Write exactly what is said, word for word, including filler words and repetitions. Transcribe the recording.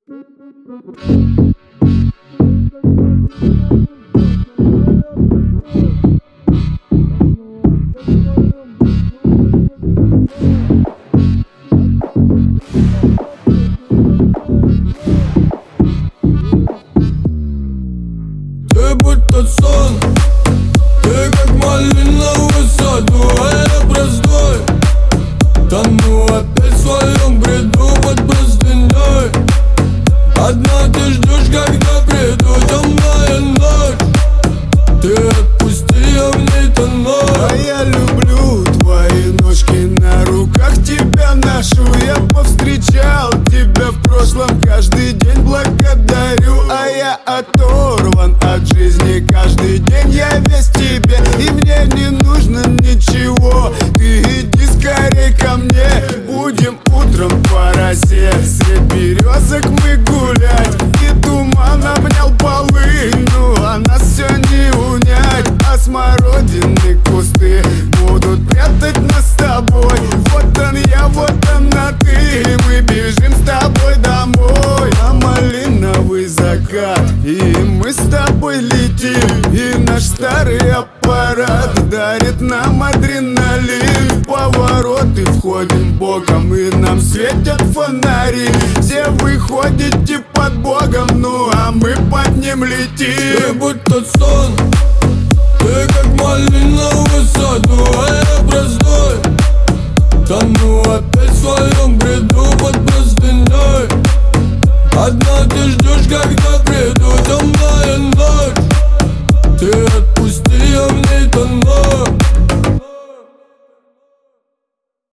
Ты будто сон, ты как малиновый саду, а я простой. Тону опять в своем бреду под простыней. Одна ты ждешь, когда приду, темная ночь. Ты отпусти, я в ней тону. А я люблю твои ножки на руках, тебя ношу. Я повстречал тебя в прошлом, каждый день благодарю. А я оторван от жизни, каждый день я весь тебе. И мне не нужно ничего, ты иди скорей ко мне. Будем утром по росе, средь березок мы гулять. И туман обнял полынь, ну а нас все не унять. А смородины кусты будут прятать нас с тобой. Вот он я, вот она ты, мы бежим с тобой домой. А малиновый закат, и мы с тобой летим. И наш старый аппарат дарит нам адреналин. В повороты входим боком, и нам светят фонари. Все выходите под Богом, ну а мы под ним летим. Ты будто сон, ты как малиновый саду, а я простой. Тону опять в своем бреду под простыней. Одна ты ждешь, когда приду, темная ночь. Ты отпусти, я в ней тону.